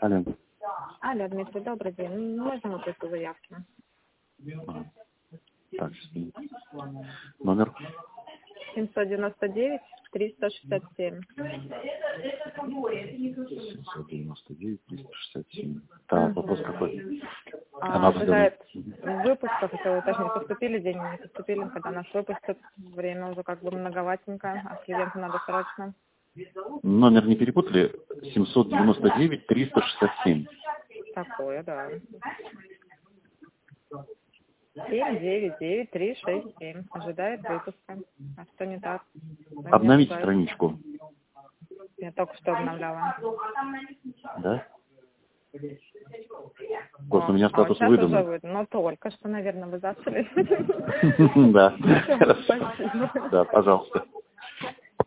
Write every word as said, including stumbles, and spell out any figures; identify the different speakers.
Speaker 1: Алло.
Speaker 2: Алло, Дмитрий, добрый день. Можно выписку заявки?
Speaker 1: А, так, сейчас. Номер?
Speaker 2: семьсот девяносто девять триста шестьдесят семь.
Speaker 1: семьсот девяносто девять триста шестьдесят семь. Так, вопрос какой?
Speaker 2: А, ожидает выпуска, хотела уточнить, поступили деньги, не поступили, когда нас выпустят. Время уже как бы многоватенько, а клиенту надо срочно.
Speaker 1: Номер не перепутали? семьсот девяносто девять триста шестьдесят семь.
Speaker 2: Такое, да. семь девять девять три шесть семь. Ожидает выпуска. А что не так?
Speaker 1: Обновите страничку.
Speaker 2: Я только что обновляла.
Speaker 1: Да? Просто
Speaker 2: О,
Speaker 1: у меня
Speaker 2: а
Speaker 1: статус
Speaker 2: вот
Speaker 1: выдан.
Speaker 2: уже выдан. Ну, только что, наверное, вы зашли.
Speaker 1: Да.
Speaker 2: Спасибо.
Speaker 1: Да, пожалуйста.